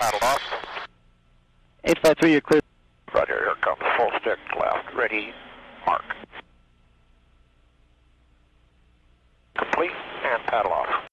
paddle off. 853, you're clear. Roger, here comes full stick left. Ready, mark. Complete, and paddle off.